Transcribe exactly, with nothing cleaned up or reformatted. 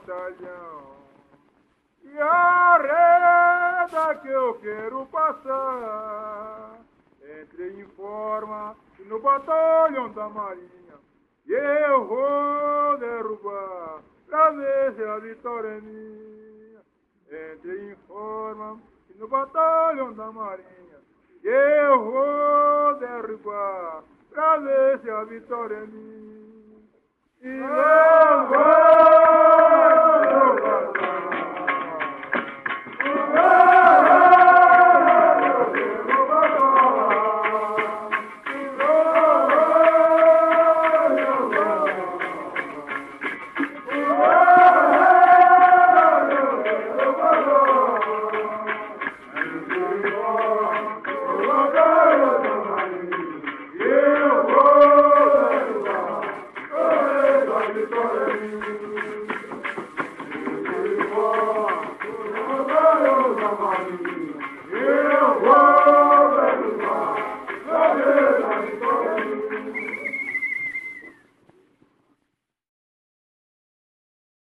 batalhão. E a reda que eu quero passar, entrei em forma no batalhão da Marinha, e eu vou derrubar pra ver se a vitória é minha. Entrei em forma no batalhão da Marinha, e eu vou derrubar pra ver se a vitória é minha. E não vai derrubar. Vitória!